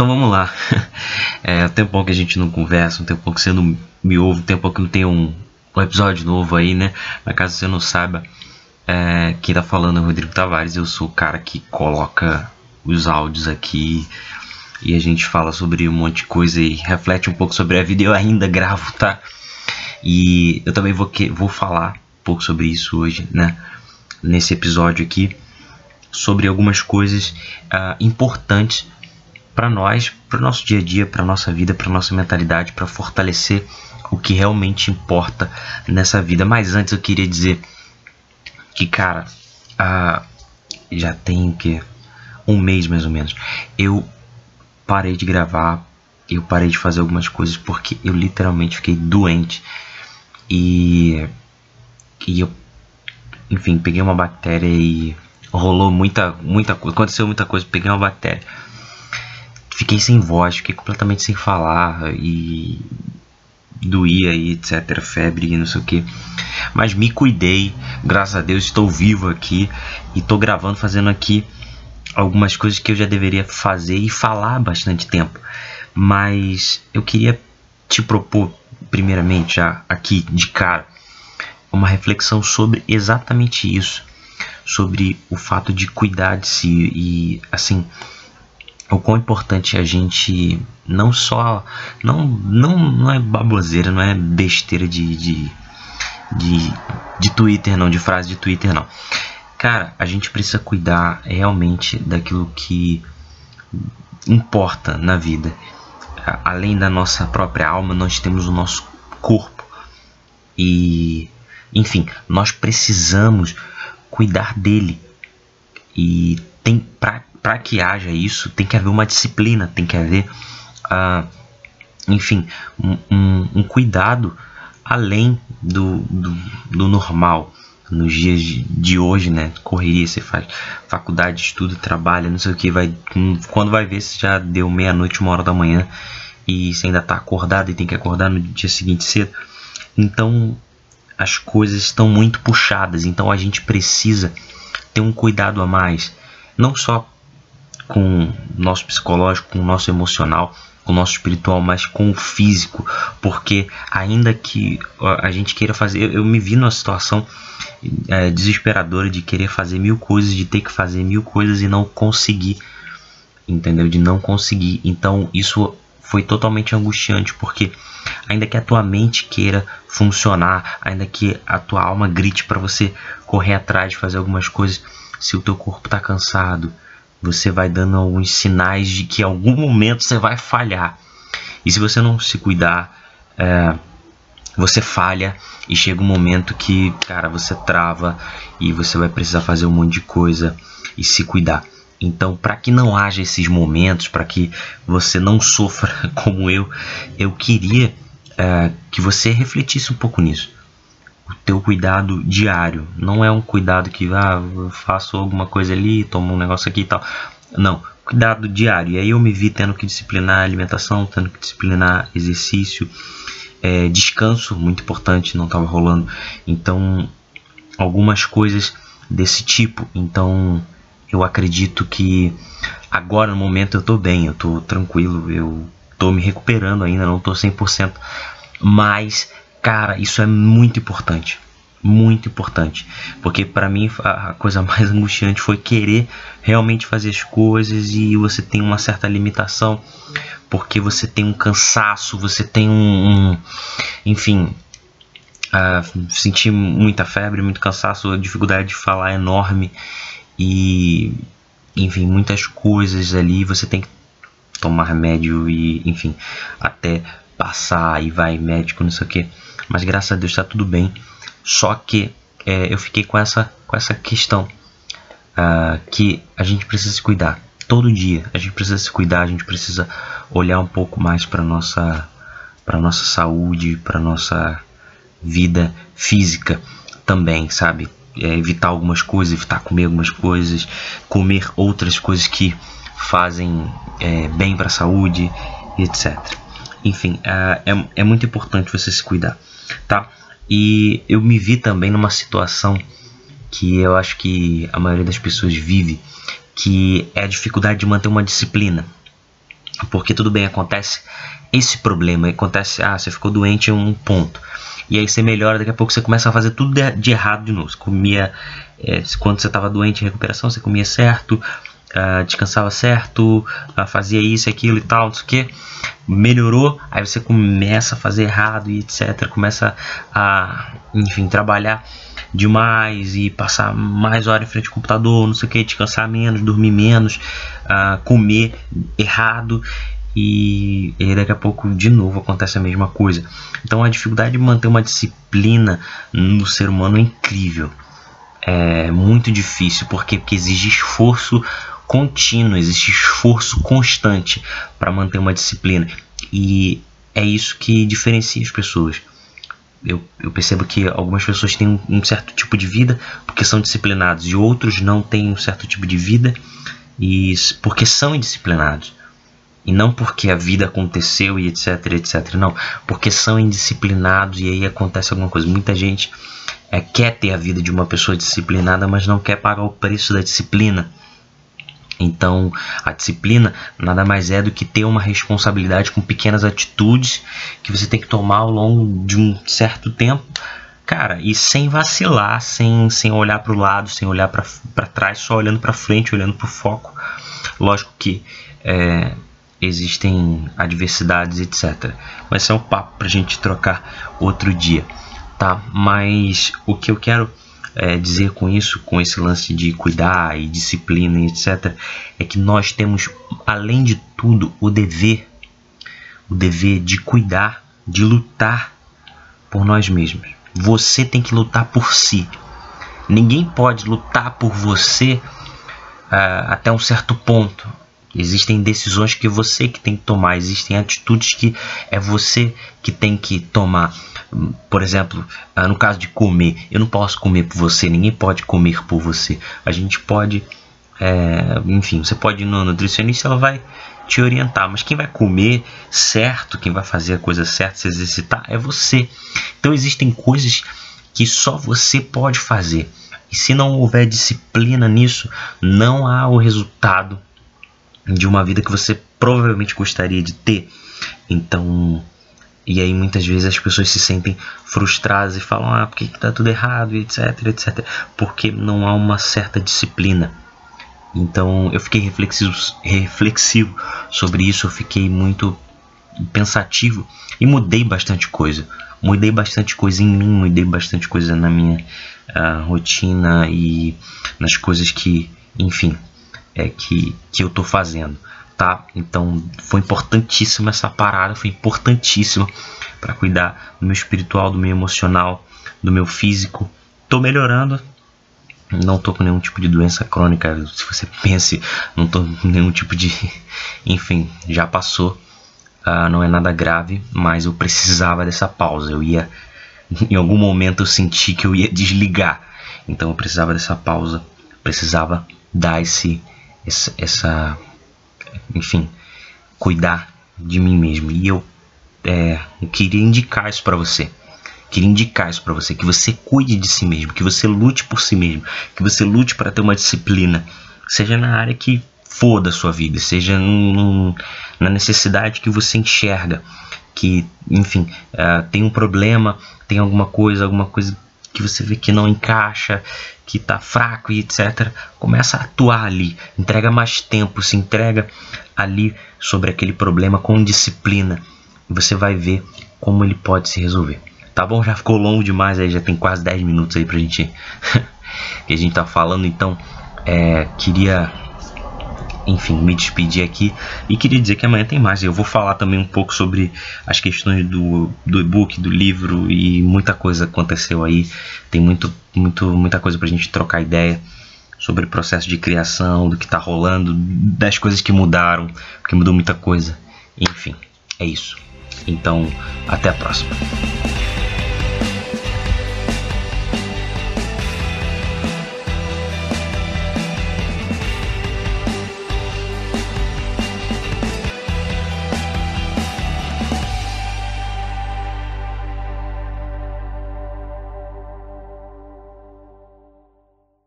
Então vamos lá. Tem um tempão que a gente não conversa, um tempão que você não me ouve, um tempão que não tem um episódio novo aí, né? Mas caso você não saiba, quem tá falando é o Rodrigo Tavares. Eu sou o cara que coloca os áudios aqui e a gente fala sobre um monte de coisa e reflete um pouco sobre a vida. Eu ainda gravo, tá? E eu também vou falar um pouco sobre isso hoje, né? Nesse episódio aqui, sobre algumas coisas importantes para nós, para o nosso dia a dia, para nossa vida, para nossa mentalidade, para fortalecer o que realmente importa nessa vida. Mas antes eu queria dizer que, cara, já tem um mês mais ou menos, eu parei de gravar, eu parei de fazer algumas coisas porque eu literalmente fiquei doente e eu, enfim, peguei uma bactéria e rolou muita coisa, aconteceu muita coisa, peguei uma bactéria. Fiquei sem voz, fiquei completamente sem falar e doía e etc, febre e não sei o que. Mas me cuidei, graças a Deus estou vivo aqui e estou gravando, fazendo aqui algumas coisas que eu já deveria fazer e falar há bastante tempo. Mas eu queria te propor, primeiramente, já aqui de cara, uma reflexão sobre exatamente isso, sobre o fato de cuidar de si e, assim, o quão importante a gente não é baboseira, não é besteira de Twitter, não, de frase de Twitter, não. Cara, a gente precisa cuidar realmente daquilo que importa na vida. Além da nossa própria alma, nós temos o nosso corpo. E, enfim, nós precisamos cuidar dele. E tem para que haja isso, tem que haver uma disciplina, tem que haver, enfim, um cuidado além do normal. Nos dias de hoje, né? Correria, você faz faculdade, estuda, trabalha, não sei o que, quando vai ver, você já deu meia-noite, 1h da manhã e você ainda tá acordado e tem que acordar no dia seguinte cedo. Então as coisas estão muito puxadas, então a gente precisa ter um cuidado a mais, não só com o nosso psicológico, com o nosso emocional, com o nosso espiritual, mas com o físico, porque ainda que a gente queira fazer, eu me vi numa situação desesperadora de querer fazer 1000 coisas, de ter que fazer 1000 coisas e não conseguir, entendeu? De não conseguir. Então isso foi totalmente angustiante, porque ainda que a tua mente queira funcionar, ainda que a tua alma grite para você correr atrás de fazer algumas coisas, se o teu corpo está cansado, você vai dando alguns sinais de que em algum momento você vai falhar. E se você não se cuidar, você falha e chega um momento que, cara, você trava e você vai precisar fazer um monte de coisa e se cuidar. Então, para que não haja esses momentos, para que você não sofra como eu queria que você refletisse um pouco nisso. O teu cuidado diário não é um cuidado que eu faço alguma coisa ali, tomo um negócio aqui e tal. Não, cuidado diário. E aí eu me vi tendo que disciplinar a alimentação, tendo que disciplinar exercício, descanso, muito importante, não estava rolando. Então, algumas coisas desse tipo. Então, eu acredito que agora no momento eu estou bem, eu estou tranquilo, eu estou me recuperando ainda, não estou 100%. Mas, cara, isso é muito importante, porque para mim a coisa mais angustiante foi querer realmente fazer as coisas e você tem uma certa limitação, porque você tem um cansaço, você tem enfim, sentir muita febre, muito cansaço, a dificuldade de falar é enorme e, enfim, muitas coisas ali, você tem que tomar remédio e, enfim, até passar e vai médico, não sei o que, mas graças a Deus está tudo bem. Só que eu fiquei com essa questão que a gente precisa se cuidar todo dia, a gente precisa se cuidar, a gente precisa olhar um pouco mais para nossa saúde, para nossa vida física também, sabe? Evitar algumas coisas, evitar comer algumas coisas, comer outras coisas que fazem bem para a saúde, etc. Enfim, é muito importante você se cuidar, tá? E eu me vi também numa situação que eu acho que a maioria das pessoas vive, que é a dificuldade de manter uma disciplina. Porque tudo bem, acontece esse problema, acontece, você ficou doente em um ponto, e aí você melhora, daqui a pouco você começa a fazer tudo de errado de novo. Você comia, quando você estava doente em recuperação, você comia certo, descansava certo, fazia isso, aquilo e tal, não sei o que, melhorou, aí você começa a fazer errado e etc, começa a, enfim, trabalhar demais e passar mais horas em frente ao computador, não sei o que, descansar menos, dormir menos, comer errado, e daqui a pouco de novo acontece a mesma coisa. Então a dificuldade de manter uma disciplina no ser humano é incrível, é muito difícil, porque exige esforço contínuo, existe esforço constante para manter uma disciplina, e é isso que diferencia as pessoas. Eu percebo que algumas pessoas têm um certo tipo de vida porque são disciplinados, e outros não têm um certo tipo de vida porque são indisciplinados. E não porque a vida aconteceu e etc, etc. Não, porque são indisciplinados e aí acontece alguma coisa. Muita gente quer ter a vida de uma pessoa disciplinada, mas não quer pagar o preço da disciplina. Então, a disciplina nada mais é do que ter uma responsabilidade com pequenas atitudes que você tem que tomar ao longo de um certo tempo, cara, e sem vacilar, sem olhar para o lado, sem olhar para trás, só olhando para frente, olhando para o foco. Lógico que existem adversidades, etc. Mas esse é um papo para a gente trocar outro dia, tá? Mas o que eu quero dizer com isso, com esse lance de cuidar e disciplina e etc, é que nós temos, além de tudo, o dever de cuidar, de lutar por nós mesmos. Você tem que lutar por si. Ninguém pode lutar por você até um certo ponto. Existem decisões que você que tem que tomar, existem atitudes que é você que tem que tomar. Por exemplo, no caso de comer, eu não posso comer por você, ninguém pode comer por você. A gente pode, enfim, você pode ir no nutricionista, ela vai te orientar, mas quem vai comer certo, quem vai fazer a coisa certa, se exercitar, é você. Então existem coisas que só você pode fazer, e se não houver disciplina nisso, não há o resultado de uma vida que você provavelmente gostaria de ter. Então, e aí muitas vezes as pessoas se sentem frustradas e falam, porque tá tudo errado, etc, etc, porque não há uma certa disciplina. Então eu fiquei reflexivo sobre isso, eu fiquei muito pensativo e mudei bastante coisa. Mudei bastante coisa em mim, mudei bastante coisa na minha rotina e nas coisas que, enfim, que eu tô fazendo, tá? Então foi importantíssima essa parada, foi importantíssima para cuidar do meu espiritual, do meu emocional, do meu físico. Tô melhorando, não tô com nenhum tipo de doença crônica, se você pense, não tô com nenhum tipo de, enfim, já passou, não é nada grave, mas eu precisava dessa pausa. Em algum momento eu senti que eu ia desligar, então eu precisava dessa pausa, precisava dar enfim, cuidar de mim mesmo. E eu queria indicar isso para você. Que você cuide de si mesmo, que você lute por si mesmo, que você lute para ter uma disciplina, seja na área que for da sua vida, seja na necessidade que você enxerga, que, enfim, tem um problema, tem alguma coisa que você vê que não encaixa, que tá fraco e etc. Começa a atuar ali, entrega mais tempo, se entrega ali sobre aquele problema com disciplina, e você vai ver como ele pode se resolver. Tá bom? Já ficou longo demais, aí já tem quase 10 minutos aí pra gente que a gente tá falando, então queria, enfim, me despedir aqui e queria dizer que amanhã tem mais. Eu vou falar também um pouco sobre as questões do e-book, do livro, e muita coisa aconteceu aí. Tem muita coisa pra gente trocar ideia sobre o processo de criação, do que tá rolando, das coisas que mudaram, porque mudou muita coisa. Enfim, é isso. Então, até a próxima.